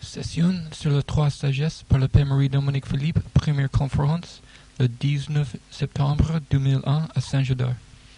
Session sur les trois sagesses par le Père Marie-Dominique Philippe, première conférence, le 19 septembre 2001 à Saint-Gaudens.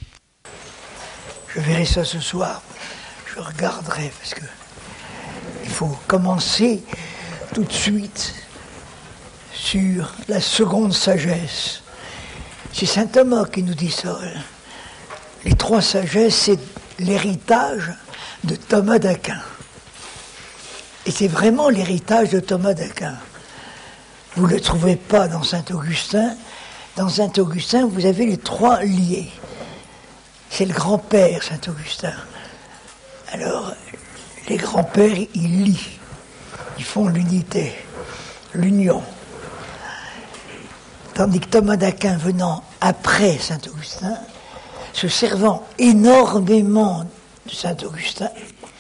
Je verrai ça ce soir, je regarderai, parce que il faut commencer tout de suite sur la seconde sagesse. C'est saint Thomas qui nous dit ça. Les trois sagesses, c'est l'héritage de Thomas d'Aquin. Et c'est vraiment l'héritage de Thomas d'Aquin. Vous ne le trouvez pas dans saint Augustin. Dans saint Augustin, vous avez les trois liés. C'est le grand-père, saint Augustin. Alors, les grands-pères, ils lient. Ils font l'unité, l'union. Tandis que Thomas d'Aquin, venant après saint Augustin, se servant énormément de saint Augustin,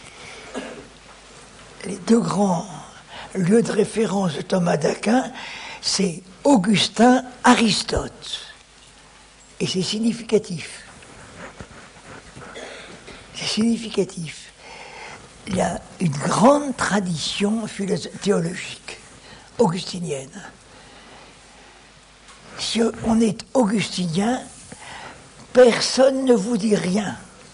les deux grands lieux de référence de Thomas d'Aquin, c'est Augustin, Aristote. Et c'est significatif. C'est significatif. Il y a une grande tradition théologique augustinienne. Si on est augustinien, personne ne vous dit rien.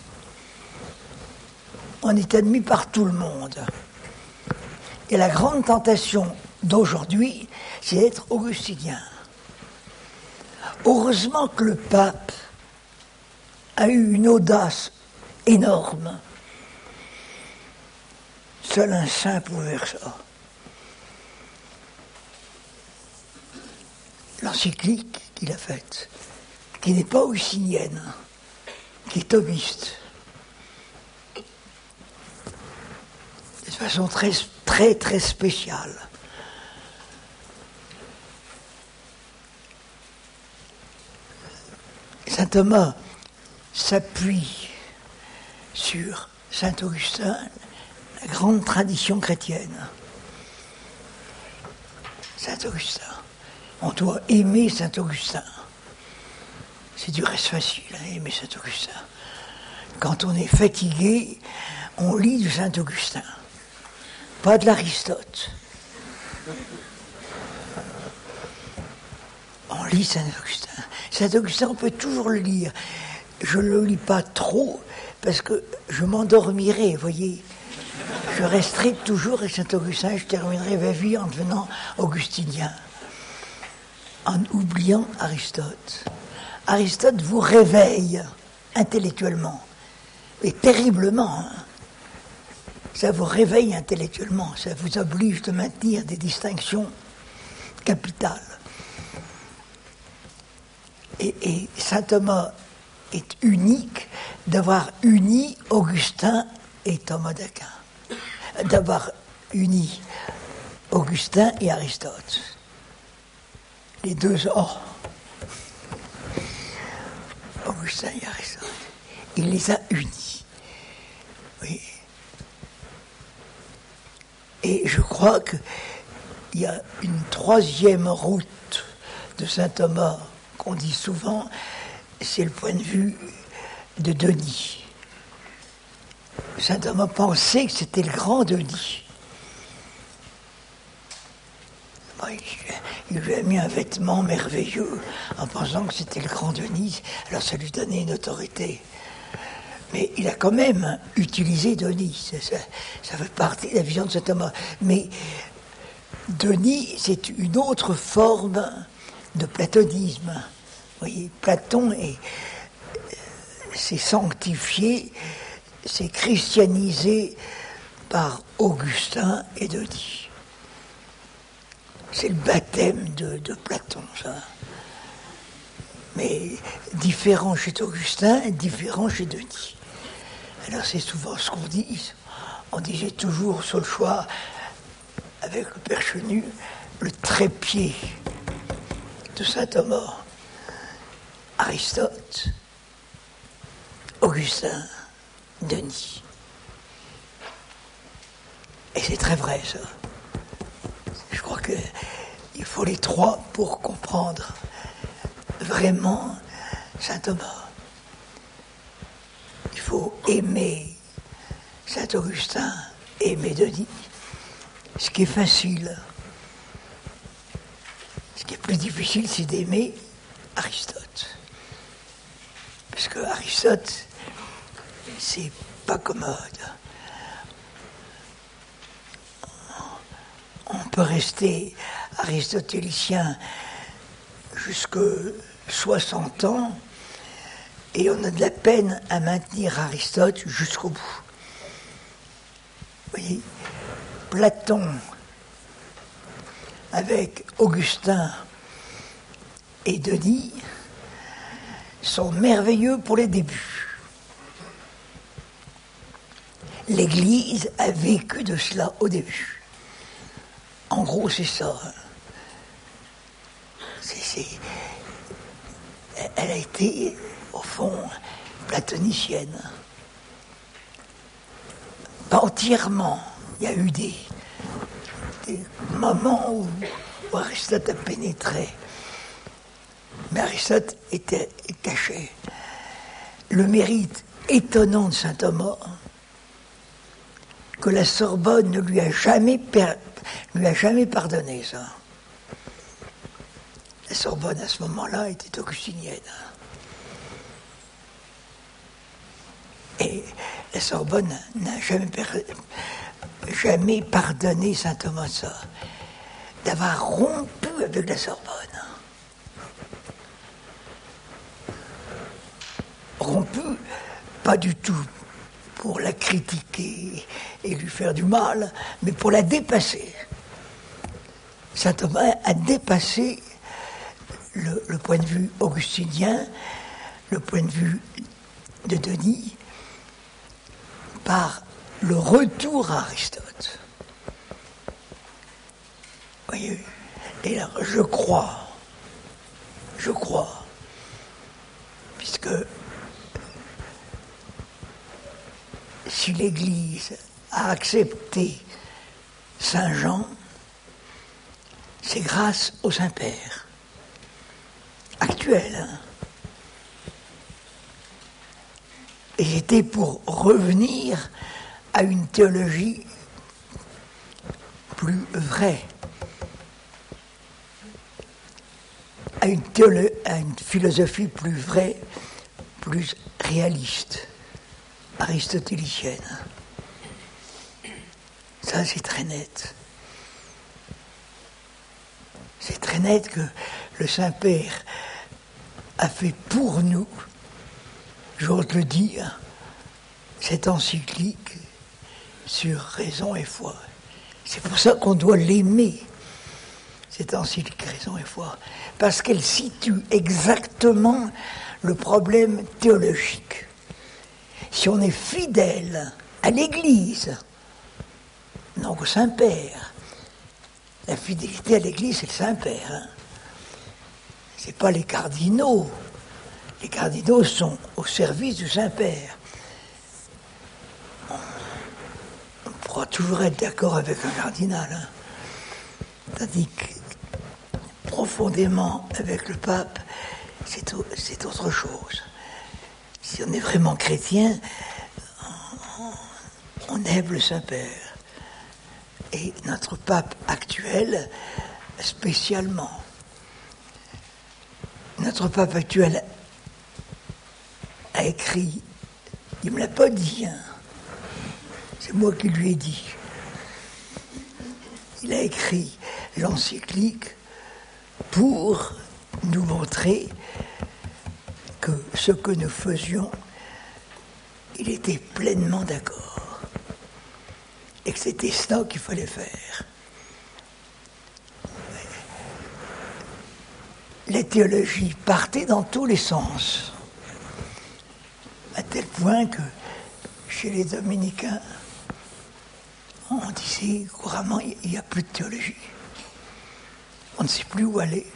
On est admis par tout le monde. Et la grande tentation d'aujourd'hui, c'est d'être augustinien. Heureusement que le pape a eu une audace énorme. Seul un saint pouvait faire ça. L'encyclique qu'il a faite, qui n'est pas augustinienne, qui est thomiste, de façon très spéciale. Saint Thomas s'appuie sur saint Augustin, la grande tradition chrétienne. Saint Augustin. On doit aimer saint Augustin. C'est du reste facile, aimer saint Augustin. Quand on est fatigué, on lit du saint Augustin. Pas de l'Aristote. On lit saint Augustin. Saint Augustin, on peut toujours le lire. Je ne le lis pas trop, parce que je m'endormirai, vous voyez. Je resterai toujours avec saint Augustin, je terminerai ma vie en devenant augustinien. En oubliant Aristote. Aristote vous réveille intellectuellement, et terriblement. Hein. Ça vous réveille intellectuellement, ça vous oblige de maintenir des distinctions capitales. Et saint Thomas est unique d'avoir uni Augustin et Thomas d'Aquin, d'avoir uni Augustin et Aristote. Les deux, Augustin et Aristote, il les a unis. Oui. Et je crois qu'il y a une troisième route de saint Thomas qu'on dit souvent, c'est le point de vue de Denis. Saint Thomas pensait que c'était le grand Denis. Il lui a mis un vêtement merveilleux en pensant que c'était le grand Denis, alors ça lui donnait une autorité. Mais il a quand même utilisé Denis, ça fait partie de la vision de saint Thomas. Mais Denis, c'est une autre forme de platonisme. Vous voyez, Platon s'est sanctifié, s'est christianisé par Augustin et Denis. C'est le baptême de Platon, ça. Mais différent chez Augustin et différent chez Denis. Alors c'est souvent ce qu'on dit. On disait toujours sur le choix, avec le Père Chenu, le trépied de saint Thomas. Aristote, Augustin, Denis. Et c'est très vrai, ça. Je crois qu'il faut les trois pour comprendre vraiment saint Thomas. Il faut aimer saint Augustin, aimer Denis, ce qui est facile. Ce qui est plus difficile, c'est d'aimer Aristote. Parce que Aristote, c'est pas commode. On peut rester aristotélicien jusqu'à 60 ans et on a de la peine à maintenir Aristote jusqu'au bout. Vous voyez, Platon avec Augustin et Denis sont merveilleux pour les débuts. L'Église a vécu de cela au début. En gros, c'est ça. Elle a été, au fond, platonicienne. Pas entièrement. Il y a eu des moments où Aristote a pénétré. Mais Aristote était caché. Le mérite étonnant de saint Thomas, que la Sorbonne ne lui a jamais pardonné ça. La Sorbonne, à ce moment-là, était augustinienne. Et la Sorbonne n'a jamais pardonné saint Thomas ça, d'avoir rompu avec la Sorbonne. Rompu, pas du tout pour la critiquer et lui faire du mal, mais pour la dépasser. Saint Thomas a dépassé le point de vue augustinien, le point de vue de Denis, par le retour à Aristote. Vous voyez, et là, je crois, puisque si l'Église a accepté Saint Jean, c'est grâce au Saint-Père actuel. Et c'était pour revenir à une théologie plus vraie, à une philosophie plus vraie, plus réaliste, aristotélicienne. Ça, c'est très net. C'est très net que le Saint-Père a fait pour nous, j'ose le dire, cette encyclique sur raison et foi. C'est pour ça qu'on doit l'aimer, cette encyclique raison et foi, parce qu'elle situe exactement le problème théologique. Si on est fidèle à l'Église, non au Saint-Père, la fidélité à l'Église, c'est le Saint-Père. Hein. C'est pas les cardinaux. Les cardinaux sont au service du Saint-Père. On pourra toujours être d'accord avec un cardinal. Hein. Tandis que profondément avec le pape, c'est autre chose. Si on est vraiment chrétien, on aime le Saint-Père. Et notre pape actuel, spécialement. Notre pape actuel a écrit, il ne me l'a pas dit, hein. C'est moi qui lui ai dit. Il a écrit l'encyclique pour nous montrer que ce que nous faisions, il était pleinement d'accord. Et que c'était ça qu'il fallait faire. Les théologies partaient dans tous les sens, à tel point que chez les dominicains, on disait couramment, il n'y a plus de théologie. On ne sait plus où aller.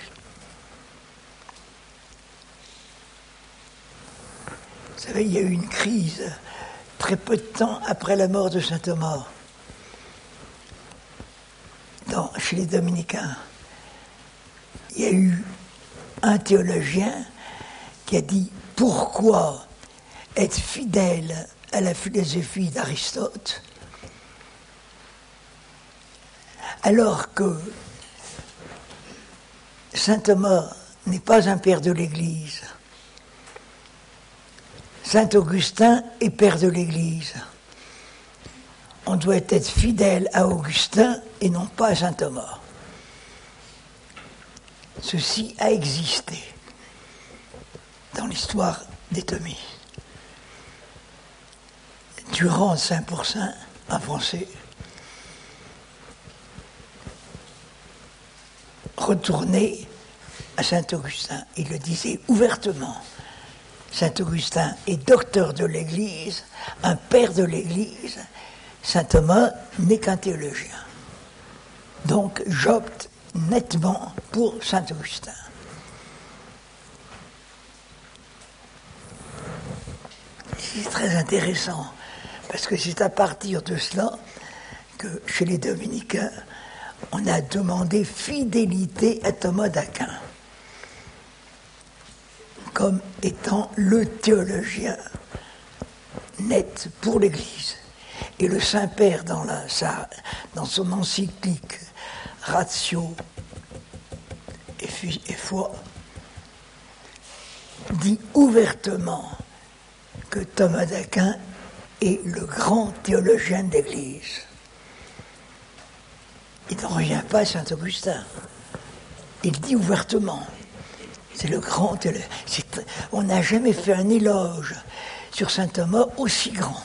Vous savez, il y a eu une crise très peu de temps après la mort de saint Thomas. Chez les dominicains, il y a eu un théologien qui a dit pourquoi être fidèle à la philosophie d'Aristote Alors que saint Thomas n'est pas un père de l'Église, saint Augustin est père de l'Église. On doit être fidèle à Augustin et non pas à saint Thomas. Ceci a existé dans l'histoire des thomistes. Durand Saint-Pourçain, un Français, retournait à Saint-Augustin. Il le disait ouvertement. Saint-Augustin est docteur de l'Église, un père de l'Église. Saint Thomas n'est qu'un théologien. Donc j'opte nettement pour Saint-Augustin. C'est très intéressant, parce que c'est à partir de cela que chez les dominicains, on a demandé fidélité à Thomas d'Aquin comme étant le théologien net pour l'Église. Et le Saint-Père, dans son encyclique Ratio et foi, dit ouvertement que Thomas d'Aquin est le grand théologien de l'Église. Il n'en revient pas à Saint-Augustin. Il dit ouvertement, c'est le grand théologien. On n'a jamais fait un éloge sur saint Thomas aussi grand.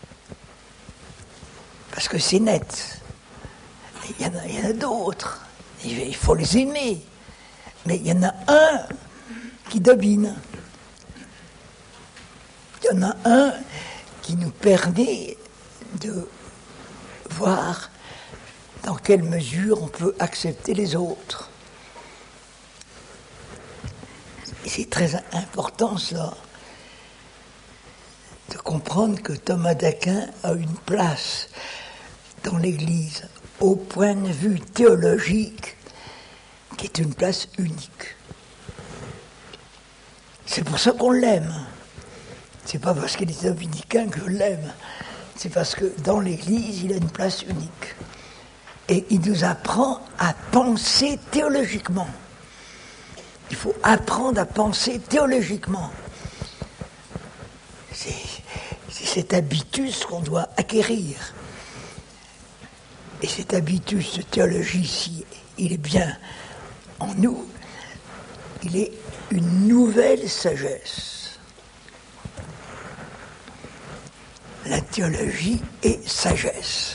Parce que c'est net. Il y en a d'autres. Il faut les aimer. Mais il y en a un qui domine. Il y en a un qui nous permet de voir dans quelle mesure on peut accepter les autres. Et c'est très important, cela, de comprendre que Thomas d'Aquin a une place dans l'Église, au point de vue théologique, qui est une place unique. C'est pour ça qu'on l'aime. C'est pas parce qu'il est dominicain que je l'aime. C'est parce que dans l'Église, il a une place unique. Et il nous apprend à penser théologiquement. Il faut apprendre à penser théologiquement. C'est cet habitus qu'on doit acquérir. Et cet habitus de théologie, si il est bien en nous, il est une nouvelle sagesse. La théologie est sagesse.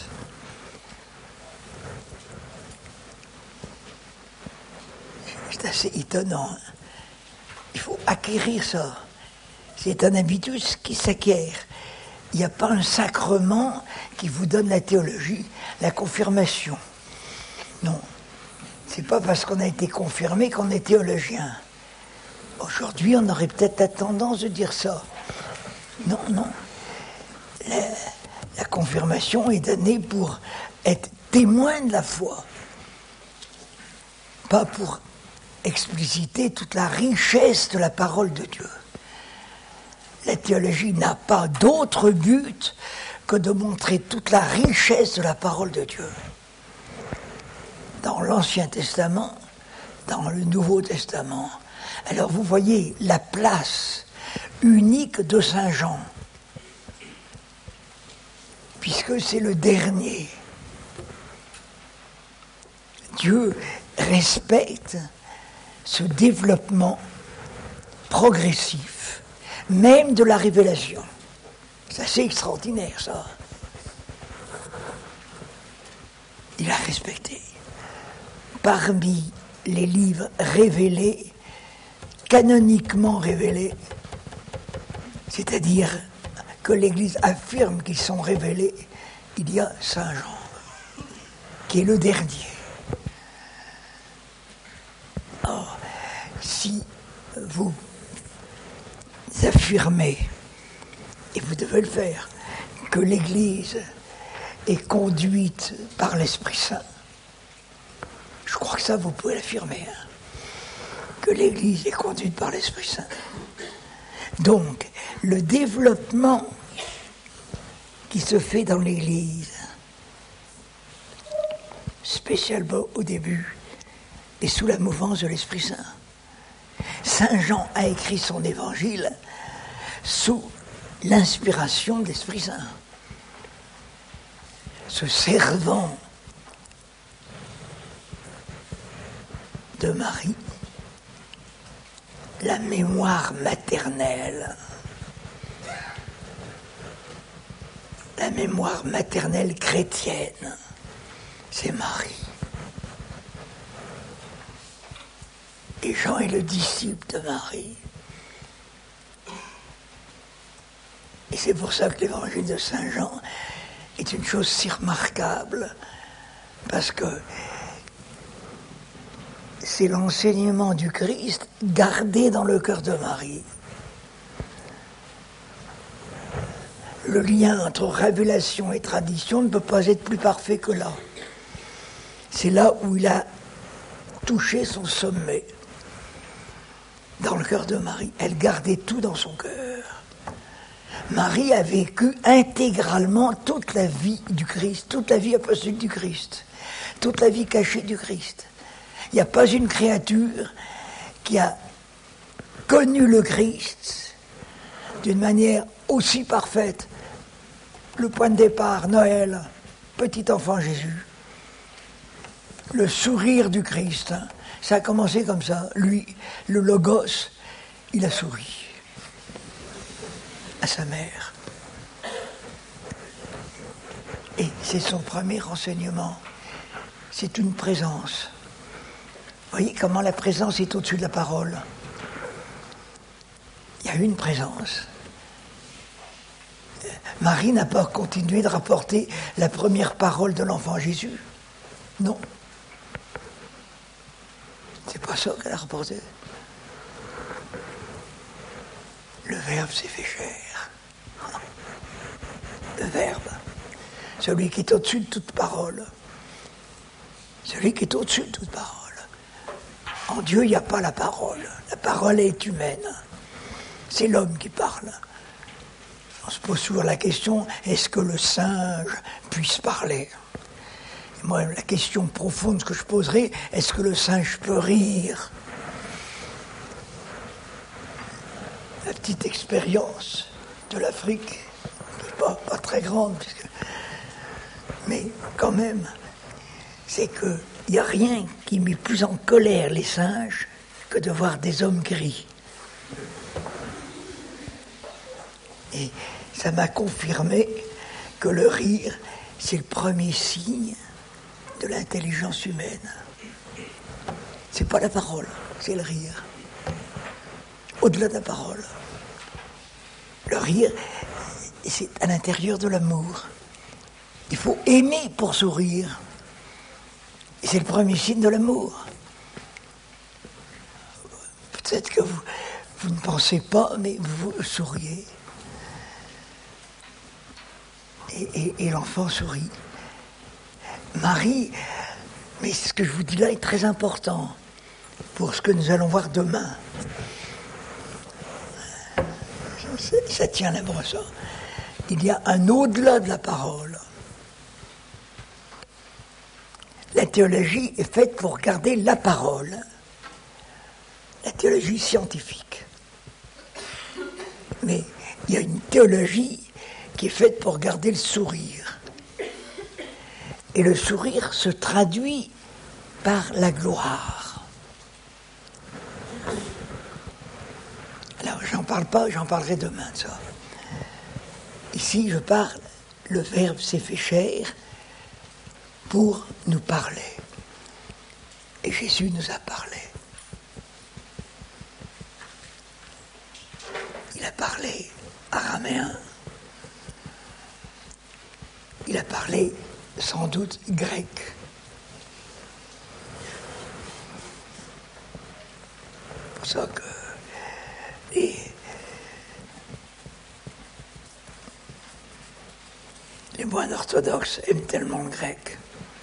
C'est assez étonnant. Hein. Il faut acquérir ça. C'est un habitus qui s'acquiert. Il n'y a pas un sacrement qui vous donne la théologie, la confirmation. Non. C'est pas parce qu'on a été confirmé qu'on est théologien. Aujourd'hui, on aurait peut-être la tendance de dire ça. Non, non. La confirmation est donnée pour être témoin de la foi. Pas pour expliciter toute la richesse de la parole de Dieu. La théologie n'a pas d'autre but que de montrer toute la richesse de la parole de Dieu. Dans l'Ancien Testament, dans le Nouveau Testament. Alors vous voyez la place unique de Saint Jean, puisque c'est le dernier. Dieu respecte ce développement progressif, même de la révélation. C'est assez extraordinaire, ça. Il a respecté. Parmi les livres révélés, canoniquement révélés, c'est-à-dire que l'Église affirme qu'ils sont révélés, il y a Saint Jean, qui est le dernier. Or, si vous affirmez, et vous devez le faire, que l'Église est conduite par l'Esprit Saint, je crois que ça, vous pouvez l'affirmer, hein, que l'Église est conduite par l'Esprit Saint. Donc, le développement qui se fait dans l'Église spécialement au début, et sous la mouvance de l'Esprit Saint. Saint Jean a écrit son évangile sous l'inspiration de l'Esprit Saint. Se servant de Marie, la mémoire maternelle chrétienne, c'est Marie. Et Jean est le disciple de Marie. Et c'est pour ça que l'évangile de Saint Jean est une chose si remarquable, parce que c'est l'enseignement du Christ gardé dans le cœur de Marie. Le lien entre révélation et tradition ne peut pas être plus parfait que là. C'est là où il a touché son sommet, dans le cœur de Marie. Elle gardait tout dans son cœur. Marie a vécu intégralement toute la vie du Christ, toute la vie apostolique du Christ, toute la vie cachée du Christ. Il n'y a pas une créature qui a connu le Christ d'une manière aussi parfaite. Le point de départ, Noël, petit enfant Jésus, le sourire du Christ, hein, ça a commencé comme ça. Lui, le Logos, il a souri à sa mère. Et c'est son premier enseignement. C'est une présence. Vous voyez comment la présence est au-dessus de la parole. Il y a une présence. Marie n'a pas continué de rapporter la première parole de l'enfant Jésus. Non. C'est pas ça qu'elle a rapporté. Le Verbe s'est fait chair. Le Verbe. Celui qui est au-dessus de toute parole. Celui qui est au-dessus de toute parole. En Dieu, il n'y a pas la parole. La parole est humaine. C'est l'homme qui parle. On se pose toujours la question, est-ce que le singe puisse parler ? Et moi, la question profonde que je poserais, est-ce que le singe peut rire ? La petite expérience de l'Afrique, qui n'est pas très grande, mais quand même, c'est qu'il n'y a rien qui met plus en colère les singes que de voir des hommes qui rient. Et ça m'a confirmé que le rire, c'est le premier signe de l'intelligence humaine. C'est pas la parole, c'est le rire. Au-delà de la parole. Le rire, c'est à l'intérieur de l'amour. Il faut aimer pour sourire. Et c'est le premier signe de l'amour. Peut-être que vous ne pensez pas, mais vous souriez. Et l'enfant sourit. Marie, mais ce que je vous dis là est très important pour ce que nous allons voir demain. Ça tient la brosse. Il y a un au-delà de la parole. La théologie est faite pour garder la parole. La théologie scientifique. Mais il y a une théologie qui est faite pour garder le sourire. Et le sourire se traduit par la gloire. Alors, j'en parle pas, j'en parlerai demain de ça. Ici, je parle, le Verbe s'est fait chair pour nous parler. Et Jésus nous a parlé. Il a parlé araméen. Il a parlé sans doute grec. C'est pour ça que les moines orthodoxes aiment tellement le grec.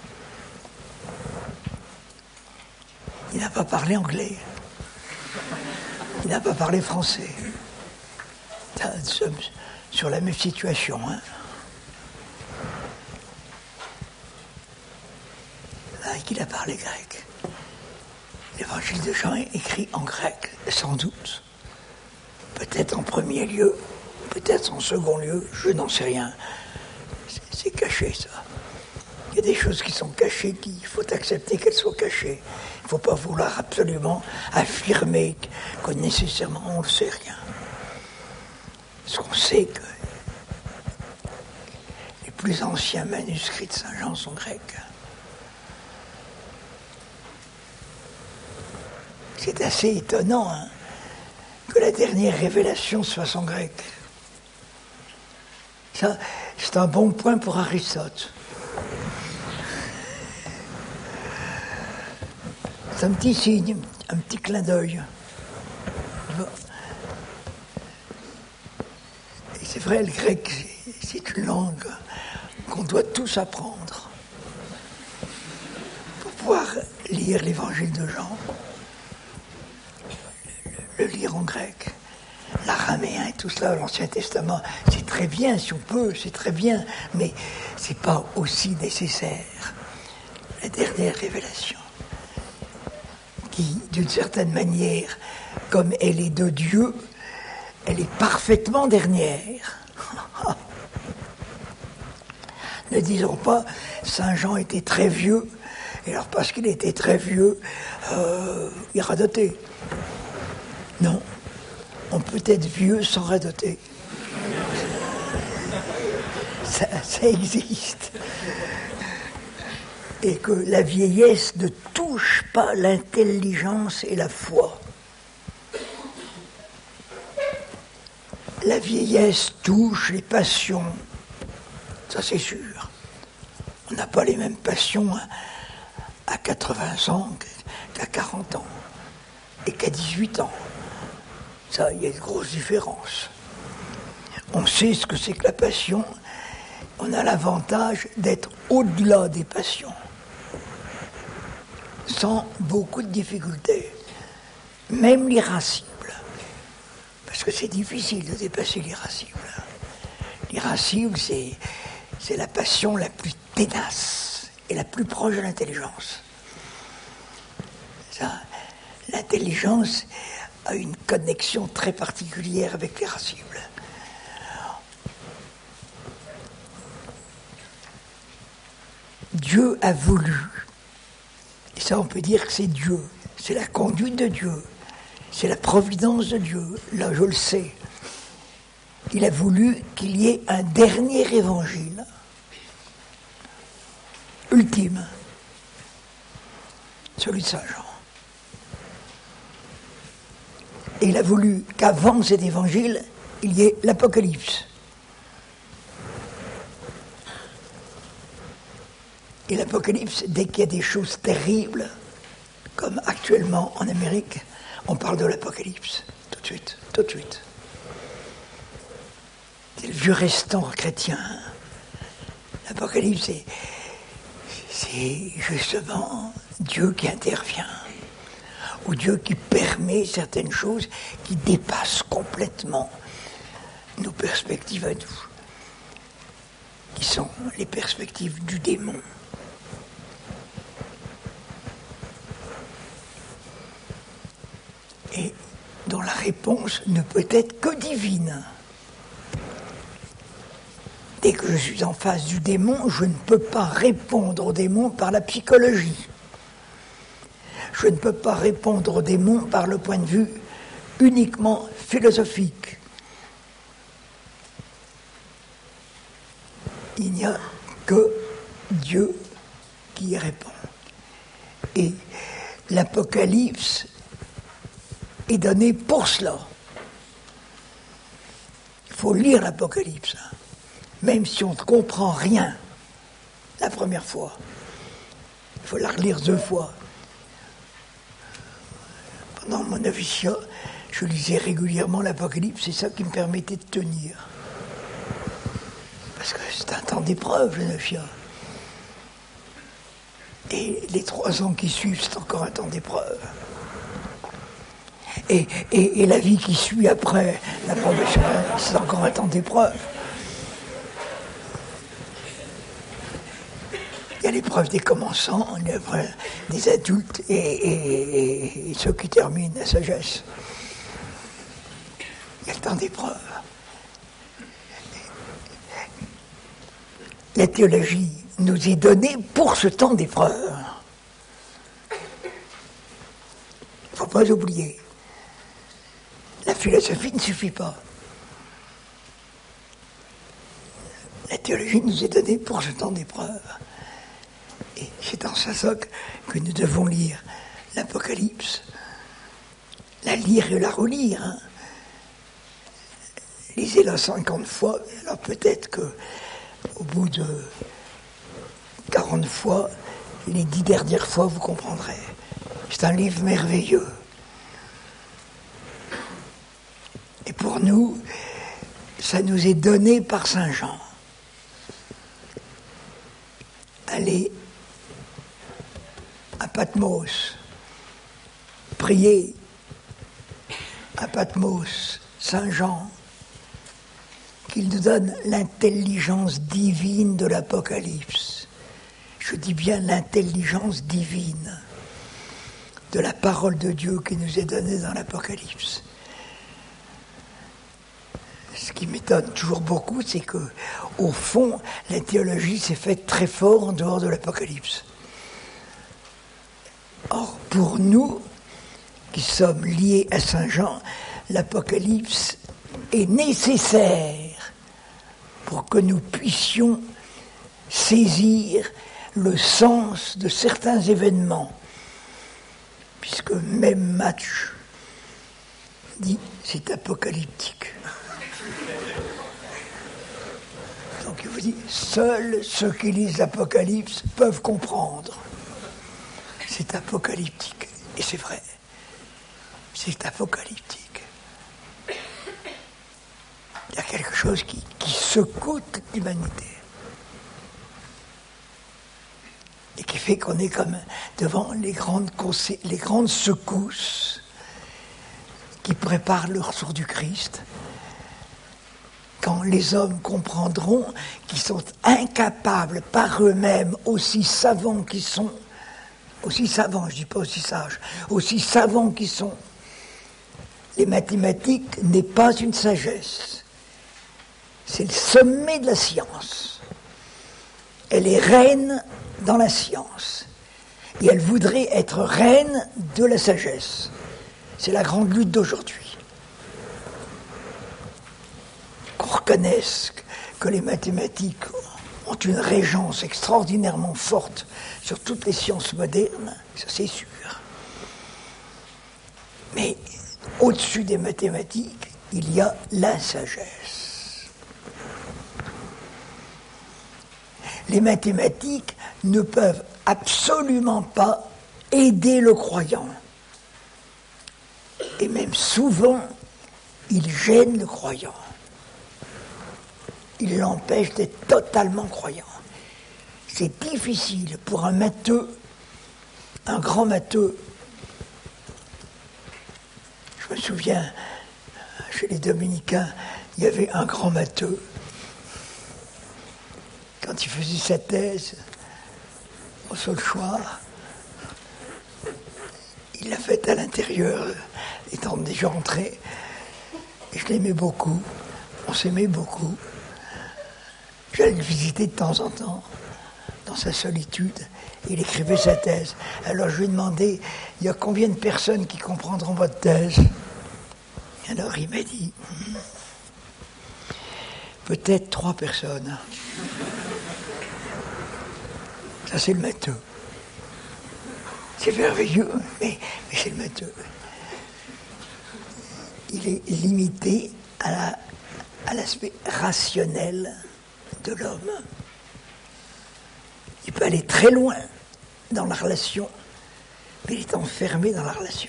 Il n'a pas parlé anglais. Il n'a pas parlé français. Nous sommes sur la même situation. Hein. à qui il a parlé grec. L'évangile de Jean est écrit en grec, sans doute. Peut-être en premier lieu, peut-être en second lieu, je n'en sais rien. C'est caché, ça. Il y a des choses qui sont cachées, qu'il faut accepter qu'elles soient cachées. Il ne faut pas vouloir absolument affirmer que nécessairement on ne sait rien. Parce qu'on sait que les plus anciens manuscrits de Saint Jean sont grecs. C'est assez étonnant que la dernière révélation soit en grec. Ça, c'est un bon point pour Aristote. C'est un petit signe, un petit clin d'œil. Et c'est vrai, le grec, c'est une langue qu'on doit tous apprendre pour pouvoir lire l'évangile de Jean. Le lire en grec, l'araméen et tout cela, l'Ancien Testament, c'est très bien, si on peut, c'est très bien, mais c'est pas aussi nécessaire. La dernière révélation, qui, d'une certaine manière, comme elle est de Dieu, elle est parfaitement dernière. Ne disons pas, Saint Jean était très vieux, et alors parce qu'il était très vieux, il radotait. Non, on peut être vieux sans radoter. Ça existe. Et que la vieillesse ne touche pas l'intelligence et la foi. La vieillesse touche les passions, ça c'est sûr. On n'a pas les mêmes passions à 80 ans qu'à 40 ans et qu'à 18 ans. Ça, il y a une grosse différence. On sait ce que c'est que la passion. On a l'avantage d'être au-delà des passions, sans beaucoup de difficultés. Même l'irascible. Parce que c'est difficile de dépasser l'irascible. L'irascible, c'est la passion la plus ténace et la plus proche de l'intelligence. Ça, l'intelligence a une connexion très particulière avec l'irascible. Dieu a voulu, et ça on peut dire que c'est Dieu, c'est la conduite de Dieu, c'est la providence de Dieu, là je le sais. Il a voulu qu'il y ait un dernier évangile, ultime, celui de Saint Jean. Et il a voulu qu'avant cet évangile, il y ait l'Apocalypse. Et l'Apocalypse, dès qu'il y a des choses terribles, comme actuellement en Amérique, on parle de l'Apocalypse, tout de suite, tout de suite. C'est le vieux restant chrétien. L'Apocalypse, c'est justement Dieu qui intervient, ou Dieu qui permet certaines choses qui dépassent complètement nos perspectives à nous, qui sont les perspectives du démon. Et dont la réponse ne peut être que divine. Dès que je suis en face du démon, je ne peux pas répondre au démon par la psychologie. Je ne peux pas répondre au démon par le point de vue uniquement philosophique. Il n'y a que Dieu qui y répond. Et l'Apocalypse est donné pour cela. Il faut lire l'Apocalypse, même si on ne comprend rien la première fois. Il faut la relire 2 fois. Pendant mon noviciat, je lisais régulièrement l'Apocalypse, c'est ça qui me permettait de tenir. Parce que c'est un temps d'épreuve, le noviciat. Et les 3 ans qui suivent, c'est encore un temps d'épreuve. Et la vie qui suit après la profession, c'est encore un temps d'épreuve. Il y a l'épreuve des commençants, l'épreuve des adultes et ceux qui terminent la sagesse. Il y a le temps d'épreuve. La théologie nous est donnée pour ce temps d'épreuve. Il ne faut pas oublier. La philosophie ne suffit pas. La théologie nous est donnée pour ce temps d'épreuve. Et c'est dans ce sens que nous devons lire l'Apocalypse, la lire et la relire. Hein. Lisez-la 50 fois, alors peut-être qu'au bout de 40 fois, les 10 dernières fois, vous comprendrez. C'est un livre merveilleux. Et pour nous, ça nous est donné par Saint Jean. Allez à Patmos, priez à Patmos, Saint Jean, qu'il nous donne l'intelligence divine de l'Apocalypse. Je dis bien l'intelligence divine de la parole de Dieu qui nous est donnée dans l'Apocalypse. Ce qui m'étonne toujours beaucoup, c'est que, au fond, la théologie s'est faite très fort en dehors de l'Apocalypse. Or, pour nous, qui sommes liés à Saint Jean, l'Apocalypse est nécessaire pour que nous puissions saisir le sens de certains événements. Puisque même Match dit c'est apocalyptique. Donc il vous dit, seuls ceux qui lisent l'Apocalypse peuvent comprendre. C'est apocalyptique. Et c'est vrai. C'est apocalyptique. Il y a quelque chose qui secoue toute l'humanité. Et qui fait qu'on est comme devant les grandes secousses qui préparent le retour du Christ. Quand les hommes comprendront qu'ils sont incapables par eux-mêmes, aussi savants qu'ils sont, aussi savants, je ne dis pas aussi sages, aussi savants qu'ils sont, les mathématiques n'est pas une sagesse. C'est le sommet de la science. Elle est reine dans la science. Et elle voudrait être reine de la sagesse. C'est la grande lutte d'aujourd'hui. Qu'on reconnaisse que les mathématiques ont une régence extraordinairement forte sur toutes les sciences modernes, ça c'est sûr. Mais au-dessus des mathématiques, il y a la sagesse. Les mathématiques ne peuvent absolument pas aider le croyant. Et même souvent, ils gênent le croyant. Ils l'empêchent d'être totalement croyant. C'est difficile pour un matheux, un grand matheux. Je me souviens, chez les dominicains, il y avait un grand matheux. Quand il faisait sa thèse au Saulchoir, il l'a faite à l'intérieur, étant déjà entré. Et je l'aimais beaucoup, on s'aimait beaucoup. J'allais le visiter de temps en temps, dans sa solitude. Il écrivait sa thèse. Alors je lui ai demandé, il y a combien de personnes qui comprendront votre thèse? Alors il m'a dit, peut-être 3 personnes. Ça c'est le matheux. C'est merveilleux, mais c'est le matheux. Il est limité à l'aspect rationnel de l'homme. Il peut aller très loin dans la relation, mais il est enfermé dans la relation.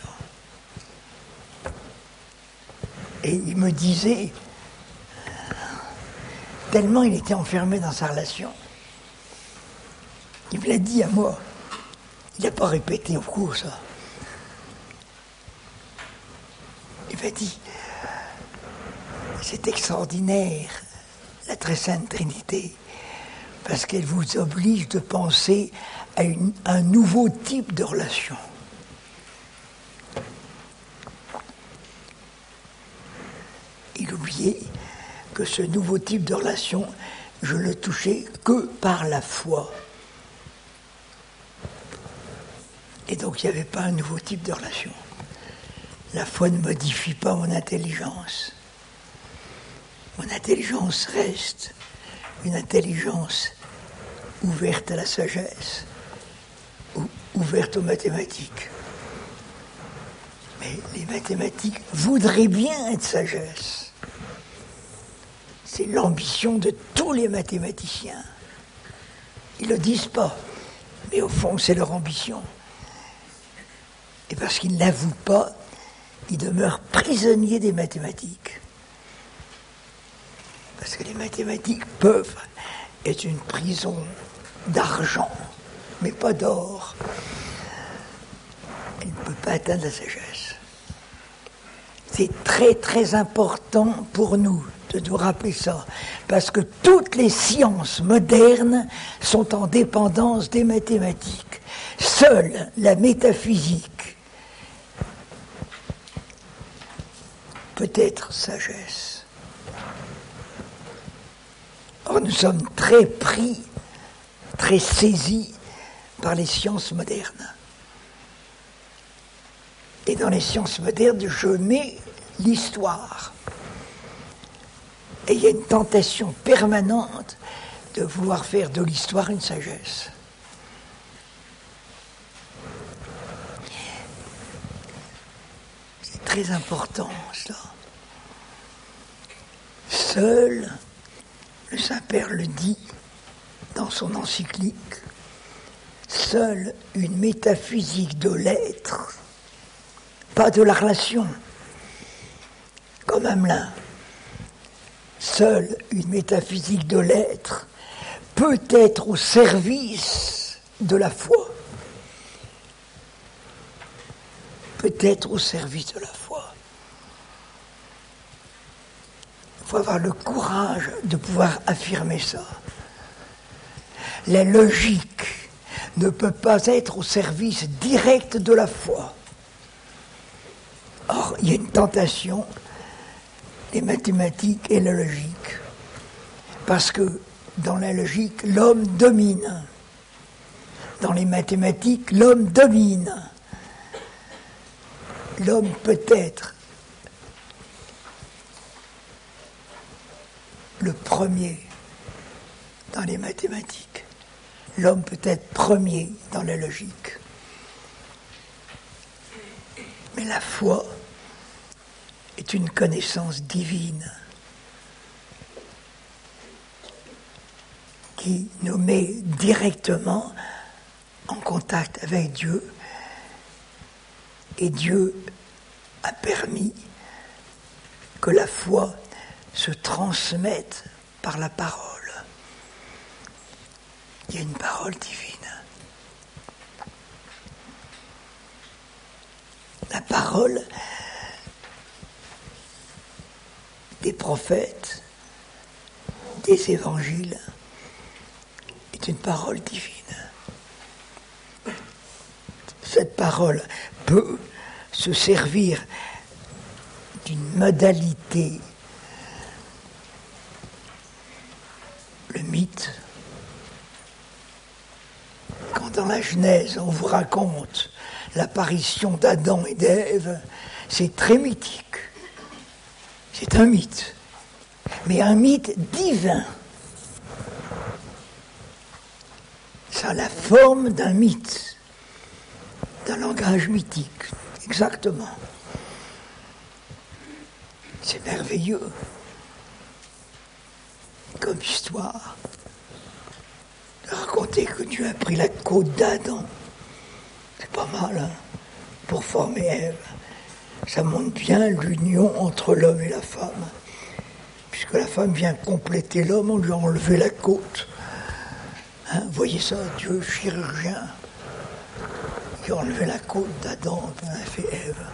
Et il me disait, tellement il était enfermé dans sa relation, il me l'a dit à moi. Il n'a pas répété au cours, ça. Il m'a dit, c'est extraordinaire, la très sainte Trinité. parce qu'elle vous oblige de penser à un nouveau type de relation. Il oubliait que ce nouveau type de relation, je le touchais que par la foi. Et donc il n'y avait pas un nouveau type de relation. La foi ne modifie pas mon intelligence. Mon intelligence reste une intelligence ouverte à la sagesse, ouverte aux mathématiques. Mais les mathématiques voudraient bien être sagesse. C'est l'ambition de tous les mathématiciens. Ils ne le disent pas, mais au fond, c'est leur ambition. Et parce qu'ils ne l'avouent pas, ils demeurent prisonniers des mathématiques. Parce que les mathématiques peuvent être une prison d'argent, mais pas d'or. Elle ne peut pas atteindre la sagesse. C'est très très important pour nous de nous rappeler ça, parce que toutes les sciences modernes sont en dépendance des mathématiques. Seule la métaphysique peut être sagesse. Or, nous sommes très pris, très saisis par les sciences modernes. Et dans les sciences modernes, je mets l'histoire. Et il y a une tentation permanente de vouloir faire de l'histoire une sagesse. C'est très important, cela. Seul, le Saint-Père le dit dans son encyclique, seule une métaphysique de l'être, pas de la relation, comme Hamelin, seule une métaphysique de l'être peut être au service de la foi. Peut être au service de la foi. Il faut avoir le courage de pouvoir affirmer ça. La logique ne peut pas être au service direct de la foi. Or, il y a une tentation, les mathématiques et la logique. Parce que dans la logique, l'homme domine. Dans les mathématiques, l'homme domine. L'homme peut être le premier dans les mathématiques. L'homme peut être premier dans la logique. Mais la foi est une connaissance divine qui nous met directement en contact avec Dieu. Et Dieu a permis que la foi se transmette par la parole. Il y a une parole divine. La parole des prophètes, des évangiles, est une parole divine. Cette parole peut se servir d'une modalité, le mythe. Quand dans la Genèse on vous raconte l'apparition d'Adam et d'Ève, c'est très mythique. C'est un mythe, mais un mythe divin. Ça a la forme d'un mythe, d'un langage mythique, exactement. C'est merveilleux comme histoire de raconter que Dieu a pris la côte d'Adam. C'est pas mal, hein, pour former Ève. Ça montre bien l'union entre l'homme et la femme. Puisque la femme vient compléter l'homme, on lui a enlevé la côte. Hein, vous voyez ça, Dieu chirurgien, qui a enlevé la côte d'Adam, et a fait Ève.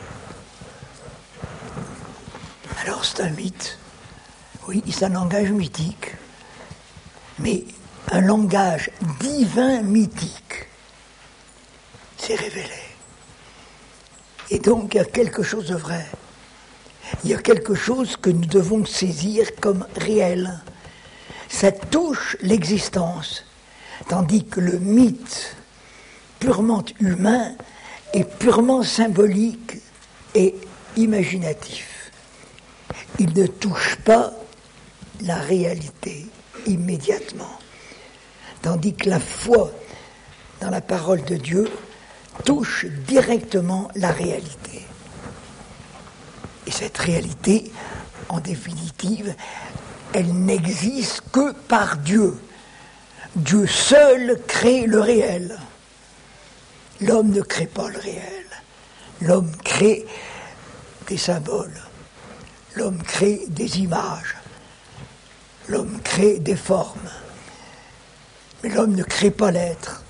Alors c'est un mythe. Oui, c'est un langage mythique, mais un langage divin mythique s'est révélé. Et donc il y a quelque chose de vrai. Il y a quelque chose que nous devons saisir comme réel. Ça touche l'existence, tandis que le mythe purement humain est purement symbolique et imaginatif. Il ne touche pas la réalité immédiatement, tandis que la foi dans la parole de Dieu touche directement la réalité. Et cette réalité, en définitive, elle n'existe que par Dieu. Dieu seul crée le réel. L'homme ne crée pas le réel. L'homme crée des symboles. L'homme crée des images. L'homme crée des formes. Mais l'homme ne crée pas l'être.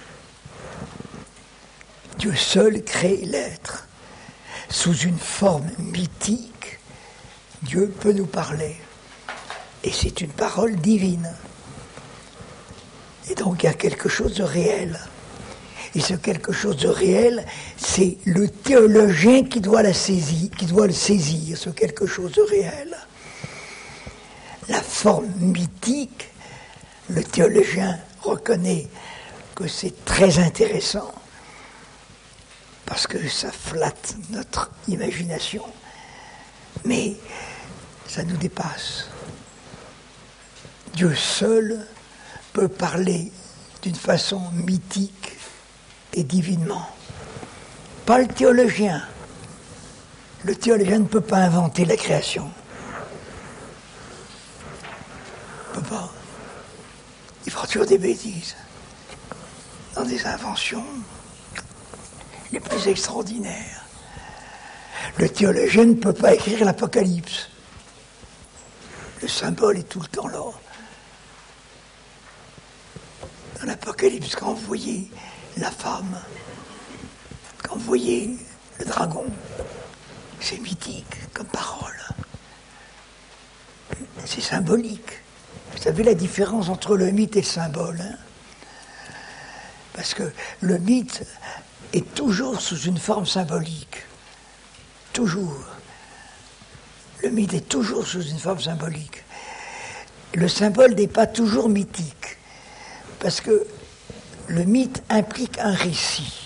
Dieu seul crée l'être. Sous une forme mythique, Dieu peut nous parler. Et c'est une parole divine. Et donc il y a quelque chose de réel. Et ce quelque chose de réel, c'est le théologien qui doit le saisir, ce quelque chose de réel. La forme mythique, le théologien reconnaît que c'est très intéressant, parce que ça flatte notre imagination, mais ça nous dépasse. Dieu seul peut parler d'une façon mythique et divinement. Pas le théologien. Le théologien ne peut pas inventer la création. Il ne peut pas. Il fera toujours des bêtises. Dans des inventions les plus extraordinaires. Le théologien ne peut pas écrire l'Apocalypse. Le symbole est tout le temps là. Dans l'Apocalypse, quand vous voyez la femme, quand vous voyez le dragon, c'est mythique comme parole. C'est symbolique. Vous savez la différence entre le mythe et le symbole, hein? Parce que le mythe est toujours sous une forme symbolique. Toujours. Le mythe est toujours sous une forme symbolique. Le symbole n'est pas toujours mythique. Parce que le mythe implique un récit.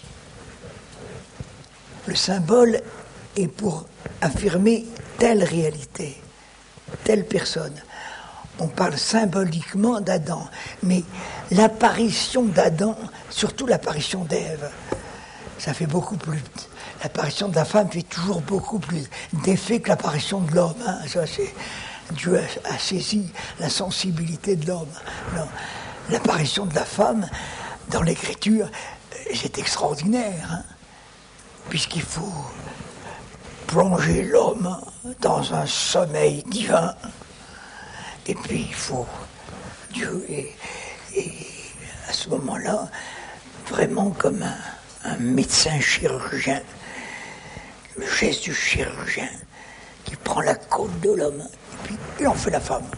Le symbole est pour affirmer telle réalité, telle personne. On parle symboliquement d'Adam, mais l'apparition d'Adam, surtout l'apparition d'Ève, ça fait beaucoup plus. L'apparition de la femme fait toujours beaucoup plus d'effet que l'apparition de l'homme. Hein. Ça, c'est, Dieu a saisi la sensibilité de l'homme. Non. L'apparition de la femme dans l'Écriture, c'est extraordinaire, hein, puisqu'il faut plonger l'homme dans un sommeil divin, et puis il faut Dieu est à ce moment-là vraiment comme un médecin chirurgien, le geste du chirurgien qui prend la côte de l'homme et puis il en fait la femme.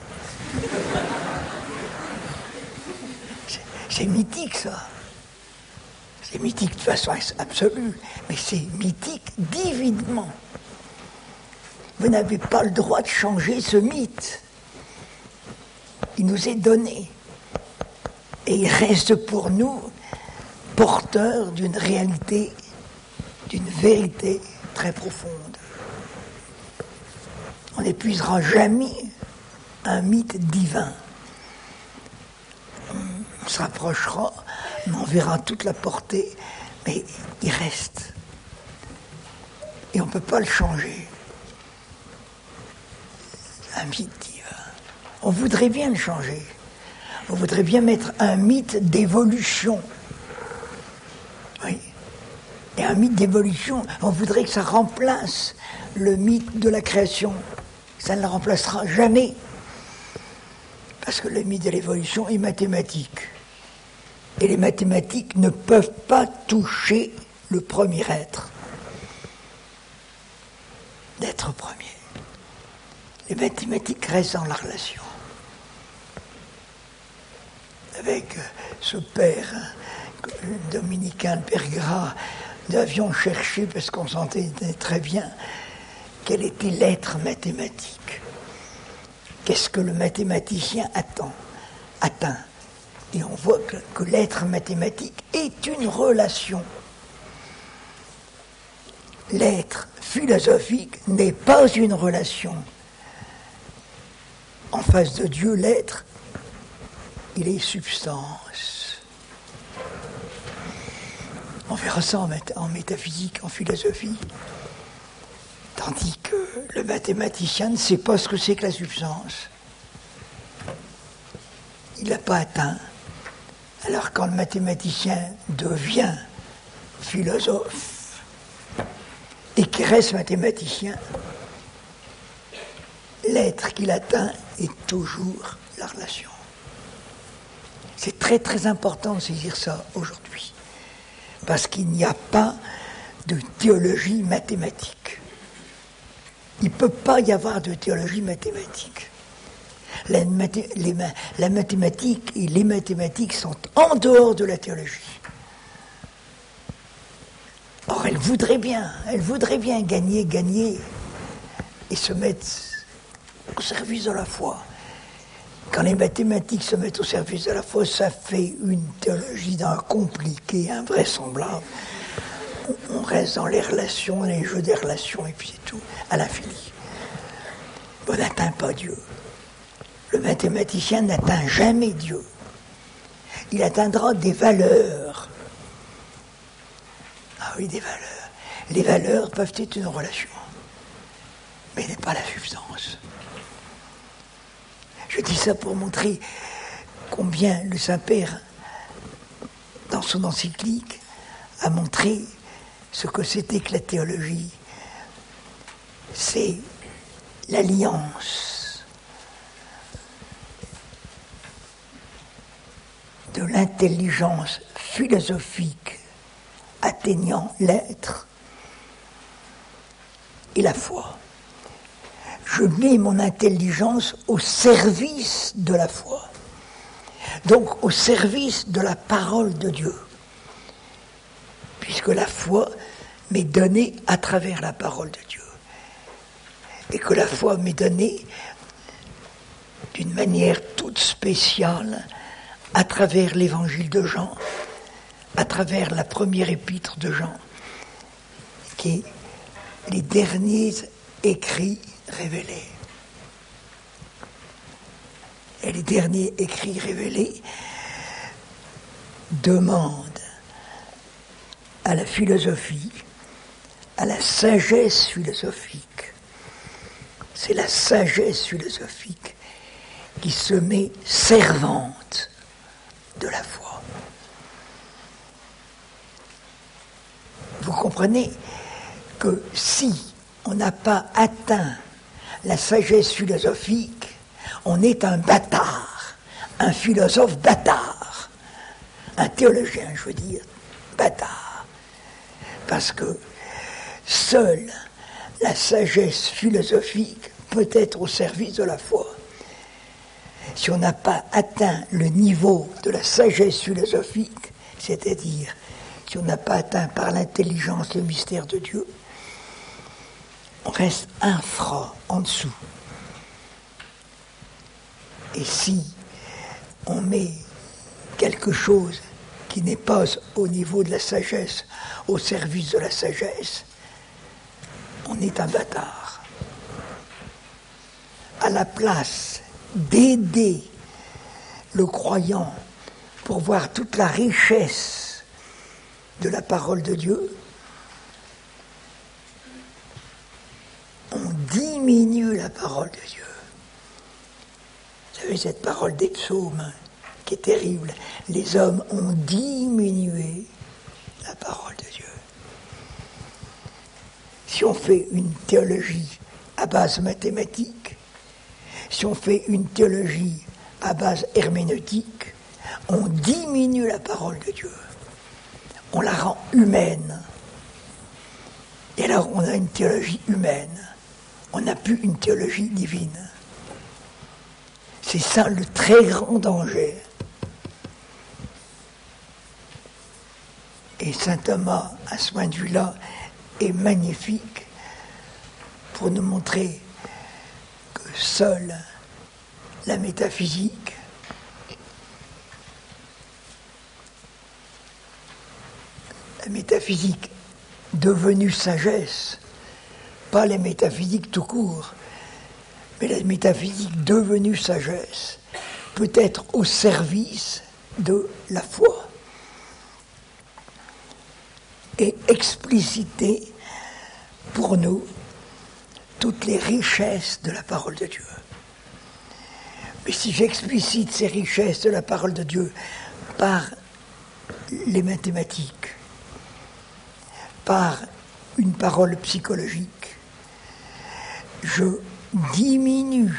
C'est mythique, ça. C'est mythique de façon absolue, mais c'est mythique divinement. Vous n'avez pas le droit de changer ce mythe. Il nous est donné. Et il reste pour nous porteur d'une réalité, d'une vérité très profonde. On n'épuisera jamais un mythe divin. On se rapprochera, on verra toute la portée, mais il reste. Et on ne peut pas le changer. Un mythe divin. On voudrait bien le changer. On voudrait bien mettre un mythe d'évolution. Oui. Et un mythe d'évolution, on voudrait que ça remplace le mythe de la création. Ça ne le remplacera jamais. Parce que le mythe de l'évolution est mathématique. Et les mathématiques ne peuvent pas toucher le premier être. L'être premier. Les mathématiques restent dans la relation. avec ce père dominicain, le père Gras, nous avions cherché, parce qu'on sentait très bien, quel était l'être mathématique. Qu'est-ce que le mathématicien atteint. Et on voit que l'être mathématique est une relation. L'être philosophique n'est pas une relation. En face de Dieu, l'être, il est substance. On verra ça en métaphysique, en philosophie. Tandis que le mathématicien ne sait pas ce que c'est que la substance. Il n'a pas atteint. Alors quand le mathématicien devient philosophe et qu'il reste mathématicien, l'être qu'il atteint est toujours la relation. C'est très très important de saisir ça aujourd'hui, parce qu'il n'y a pas de théologie mathématique. Il ne peut pas y avoir de théologie mathématique. La mathématique et les mathématiques sont en dehors de la théologie. Or, elles voudraient bien gagner et se mettre au service de la foi. Quand les mathématiques se mettent au service de la foi, ça fait une théologie d'un compliqué, invraisemblable. On reste dans les relations, les jeux des relations, et puis c'est tout, à l'infini. On n'atteint pas Dieu. Le mathématicien n'atteint jamais Dieu. Il atteindra des valeurs. Ah oui, des valeurs. Les valeurs peuvent être une relation, mais n'est pas la substance. Je dis ça pour montrer combien le Saint-Père, dans son encyclique, a montré ce que c'était que la théologie. C'est l'alliance de l'intelligence philosophique atteignant l'être et la foi. Je mets mon intelligence au service de la foi, donc au service de la parole de Dieu, puisque la foi m'est donnée à travers la parole de Dieu, et que la foi m'est donnée d'une manière toute spéciale à travers l'évangile de Jean, à travers la première épître de Jean, qui est les derniers écrits révélés. Et les derniers écrits révélés demandent à la philosophie, à la sagesse philosophique. C'est la sagesse philosophique qui se met servante de la foi. Vous comprenez que si on n'a pas atteint la sagesse philosophique, on est un bâtard, un philosophe bâtard, un théologien, je veux dire, bâtard. Parce que seule la sagesse philosophique peut être au service de la foi. Si on n'a pas atteint le niveau de la sagesse philosophique, c'est-à-dire si on n'a pas atteint par l'intelligence le mystère de Dieu, on reste infra en dessous. Et si on met quelque chose qui n'est pas au niveau de la sagesse, au service de la sagesse, on est un bâtard. À la place d'aider le croyant pour voir toute la richesse de la parole de Dieu, on diminue la parole de Dieu. Vous savez, cette parole des psaumes qui est terrible. Les hommes ont diminué la parole de Dieu. Si on fait une théologie à base mathématique, si on fait une théologie à base herméneutique, on diminue la parole de Dieu. On la rend humaine. Et alors on a une théologie humaine. On n'a plus une théologie divine. C'est ça le très grand danger. Et saint Thomas, à ce point de vue-là, est magnifique pour nous montrer que seule la métaphysique devenue sagesse, pas la métaphysique tout court, mais la métaphysique devenue sagesse, peut être au service de la foi et expliciter pour nous toutes les richesses de la parole de Dieu. Mais si j'explicite ces richesses de la parole de Dieu par les mathématiques, par une parole psychologique, je diminue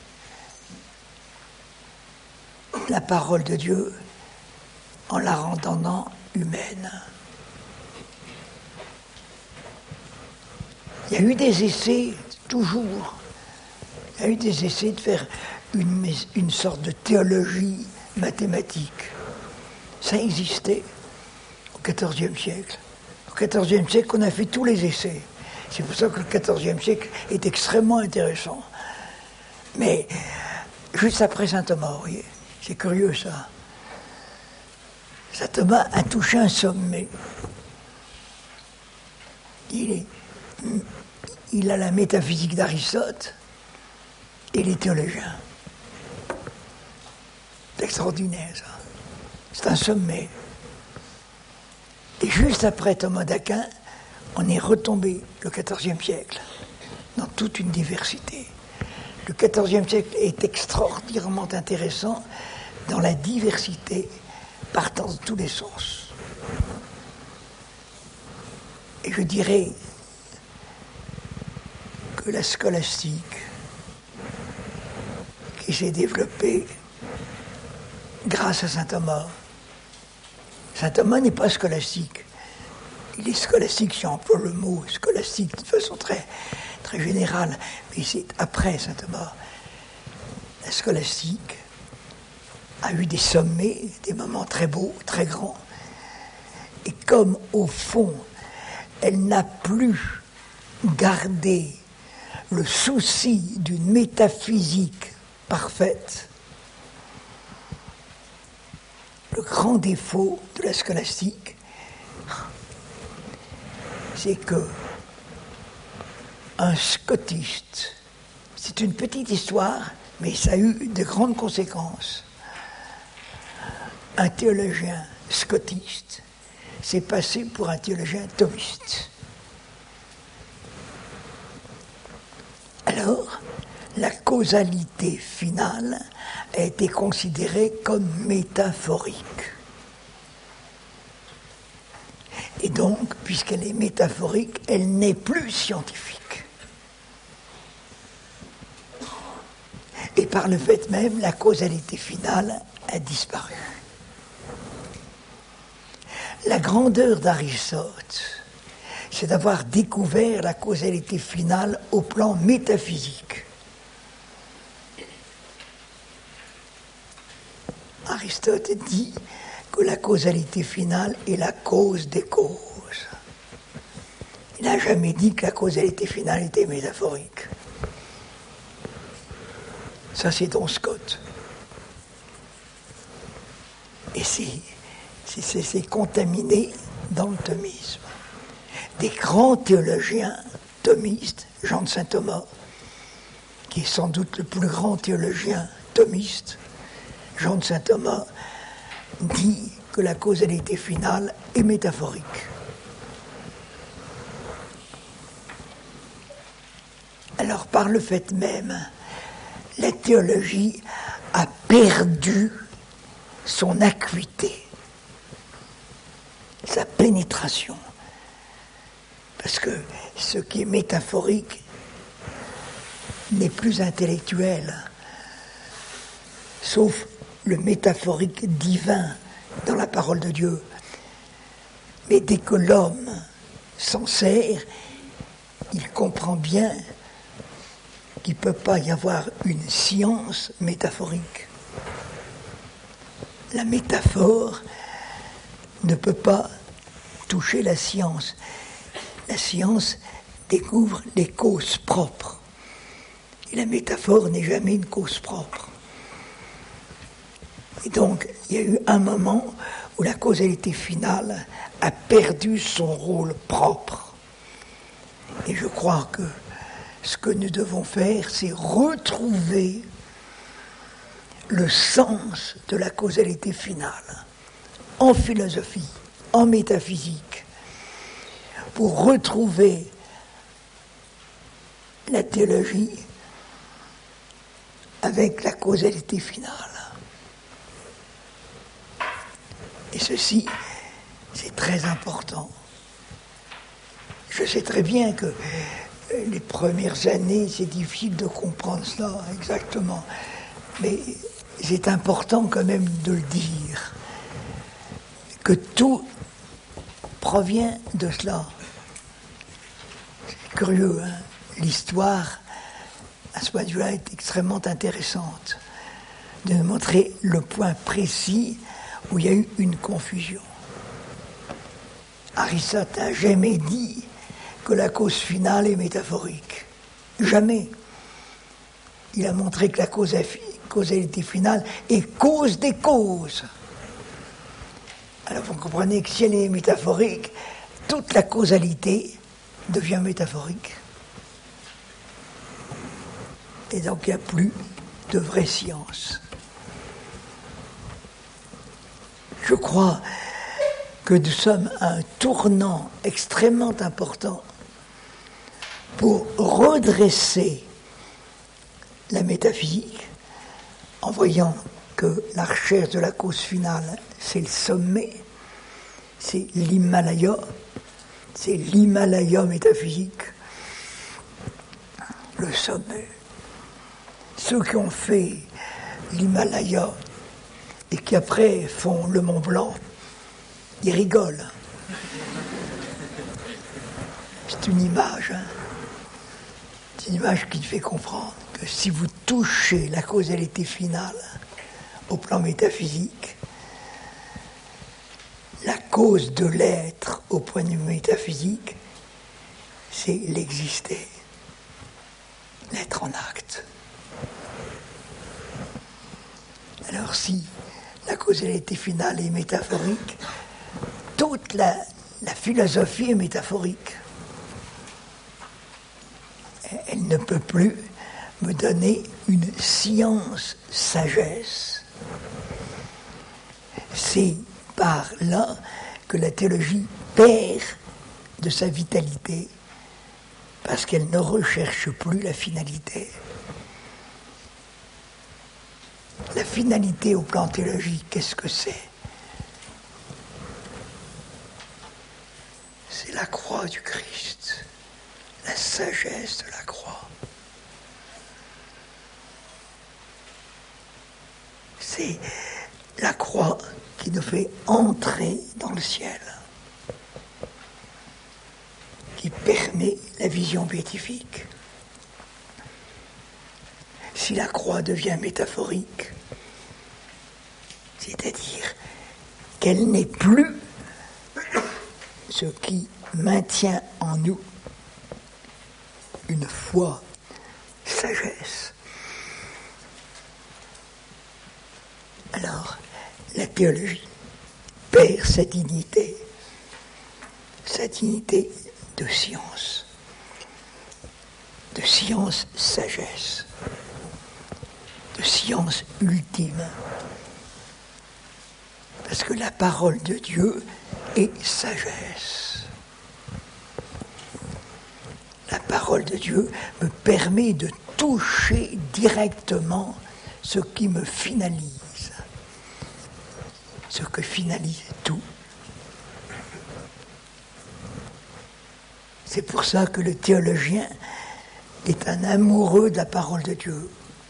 la parole de Dieu en la rendant humaine. Il y a eu des essais, toujours, il y a eu des essais de faire une sorte de théologie mathématique. Ça existait au XIVe siècle. Au XIVe siècle, on a fait tous les essais. C'est pour ça que le XIVe siècle est extrêmement intéressant. Mais juste après saint Thomas, vous voyez, c'est curieux ça. Saint Thomas a touché un sommet. Il a la métaphysique d'Aristote et les théologiens. C'est extraordinaire ça. C'est un sommet. Et juste après Thomas d'Aquin, on est retombé, le XIVe siècle, dans toute une diversité. Le XIVe siècle est extraordinairement intéressant dans la diversité partant de tous les sens. Et je dirais que la scolastique qui s'est développée grâce à saint Thomas. Saint Thomas n'est pas scolastique. Il est scolastique, si on emploie le mot scolastique de façon très, très générale, mais c'est après saint Thomas. La scolastique a eu des sommets, des moments très beaux, très grands. Et comme, au fond, elle n'a plus gardé le souci d'une métaphysique parfaite, le grand défaut de la scolastique, c'est que un scotiste, c'est une petite histoire, mais ça a eu de grandes conséquences. Un théologien scotiste s'est passé pour un théologien thomiste. Alors, la causalité finale a été considérée comme métaphorique. Et donc, puisqu'elle est métaphorique, elle n'est plus scientifique. Et par le fait même, la causalité finale a disparu. La grandeur d'Aristote, c'est d'avoir découvert la causalité finale au plan métaphysique. Aristote dit que la causalité finale est la cause des causes. Il n'a jamais dit que la causalité finale était métaphorique. Ça, c'est Don Scott. Et c'est contaminé dans le thomisme. Des grands théologiens thomistes, Jean de Saint Thomas, qui est sans doute le plus grand théologien thomiste, Jean de Saint Thomas dit que la causalité finale est métaphorique. Alors, par le fait même, la théologie a perdu son acuité, sa pénétration. Parce que ce qui est métaphorique n'est plus intellectuel, sauf le métaphorique divin dans la parole de Dieu. Mais dès que l'homme s'en sert, il comprend bien qu'il ne peut pas y avoir une science métaphorique. La métaphore ne peut pas toucher la science. La science découvre les causes propres. Et la métaphore n'est jamais une cause propre. Et donc, il y a eu un moment où la causalité finale a perdu son rôle propre. Et je crois que ce que nous devons faire, c'est retrouver le sens de la causalité finale en philosophie, en métaphysique, pour retrouver la théologie avec la causalité finale. Et ceci, c'est très important. Je sais très bien que les premières années, c'est difficile de comprendre cela exactement. Mais c'est important quand même de le dire, que tout provient de cela. C'est curieux, hein? L'histoire, à ce point de vue-là, est extrêmement intéressante, de montrer le point précis où il y a eu une confusion. Aristote n'a jamais dit que la cause finale est métaphorique. Jamais. Il a montré que la causalité finale est cause des causes. Alors vous comprenez que si elle est métaphorique, toute la causalité devient métaphorique. Et donc il n'y a plus de vraie science. Je crois que nous sommes à un tournant extrêmement important pour redresser la métaphysique, en voyant que la recherche de la cause finale, c'est le sommet, c'est l'Himalaya métaphysique, le sommet. Ceux qui ont fait l'Himalaya et qui après font le Mont Blanc, ils rigolent. C'est une image, hein. C'est une image qui fait comprendre que si vous touchez la causalité finale au plan métaphysique, la cause de l'être au point de vue métaphysique, c'est l'exister, l'être en acte. Alors si la causalité finale est métaphorique, toute la philosophie est métaphorique. Elle ne peut plus me donner une science sagesse. C'est par là que la théologie perd de sa vitalité, parce qu'elle ne recherche plus la finalité. La finalité au plan théologique, qu'est-ce que c'est? C'est la croix du Christ, la sagesse de la croix. C'est la croix qui nous fait entrer dans le ciel, qui permet la vision béatifique. Si la croix devient métaphorique, c'est-à-dire qu'elle n'est plus ce qui maintient en nous une foi, sagesse, alors la théologie perd sa dignité de science sagesse, de science ultime. Parce que la parole de Dieu est sagesse. La parole de Dieu me permet de toucher directement ce qui me finalise, ce que finalise tout. C'est pour ça que le théologien est un amoureux de la parole de Dieu.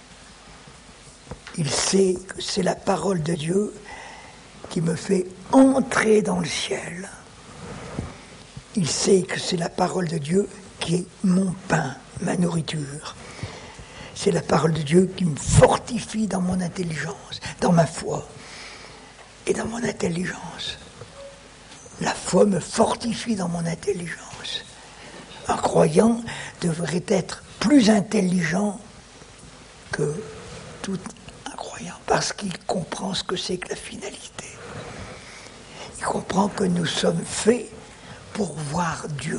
Il sait que c'est la parole de Dieu qui me fait entrer dans le ciel. Il sait que c'est la parole de Dieu qui est mon pain, ma nourriture. C'est la parole de Dieu qui me fortifie dans mon intelligence, dans ma foi et dans mon intelligence. La foi me fortifie dans mon intelligence. Un croyant devrait être plus intelligent que tout un croyant, parce qu'il comprend ce que c'est que la finalité. Il comprend que nous sommes faits pour voir Dieu.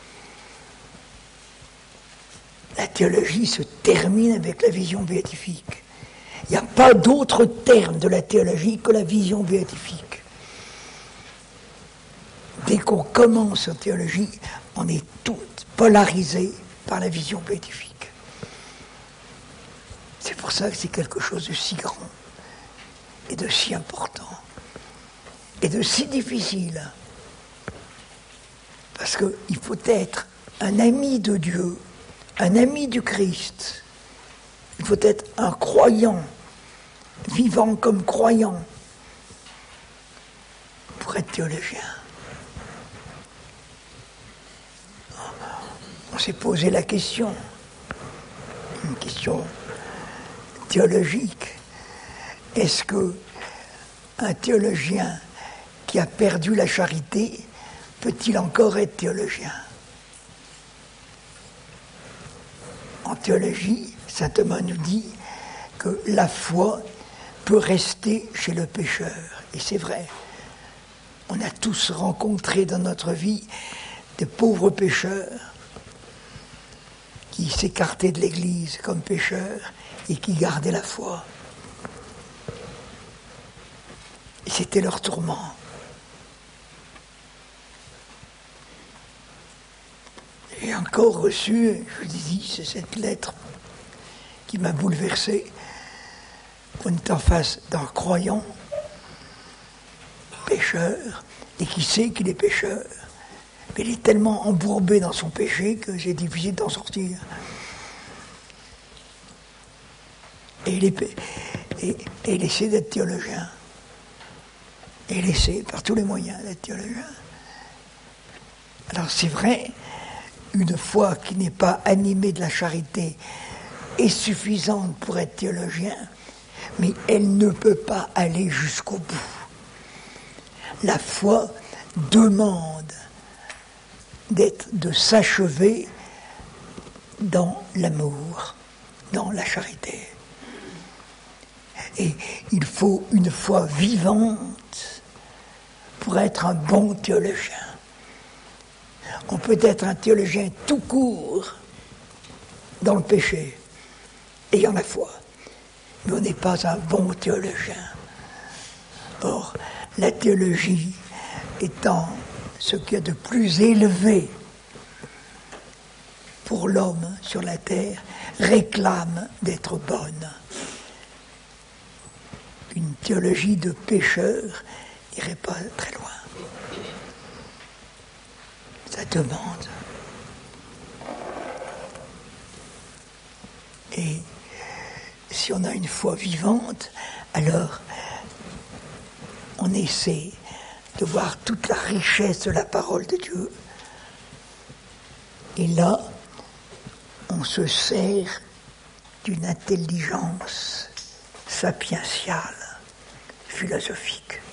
La théologie se termine avec la vision béatifique. Il n'y a pas d'autre terme de la théologie que la vision béatifique. Dès qu'on commence en théologie, on est toutes polarisés par la vision béatifique. C'est pour ça que c'est quelque chose de si grand, et de si important, et de si difficile. Parce qu'il faut être un ami de Dieu, un ami du Christ. Il faut être un croyant, vivant comme croyant, pour être théologien. On s'est posé la question, une question théologique. Est-ce qu'un théologien qui a perdu la charité peut-il encore être théologien? En théologie, saint Thomas nous dit que la foi peut rester chez le pécheur. Et c'est vrai. On a tous rencontré dans notre vie des pauvres pécheurs qui s'écartaient de l'Église comme pécheurs et qui gardaient la foi. Et c'était leur tourment. J'ai encore reçu, je vous dis, c'est cette lettre qui m'a bouleversé. On est en face d'un croyant, pécheur, et qui sait qu'il est pécheur. Mais il est tellement embourbé dans son péché que c'est difficile d'en sortir. Et il essaie d'être théologien. Et il essaie par tous les moyens d'être théologien. Alors c'est vrai, une foi qui n'est pas animée de la charité est suffisante pour être théologien, mais elle ne peut pas aller jusqu'au bout. La foi demande de s'achever dans l'amour, dans la charité. Et il faut une foi vivante pour être un bon théologien. On peut être un théologien tout court dans le péché, ayant la foi, mais on n'est pas un bon théologien. Or, la théologie étant ce qu'il y a de plus élevé pour l'homme sur la terre, réclame d'être bonne. Une théologie de pécheur n'irait pas très loin. Ça demande. Et si on a une foi vivante, alors on essaie de voir toute la richesse de la parole de Dieu. Et là, on se sert d'une intelligence sapientiale, philosophique.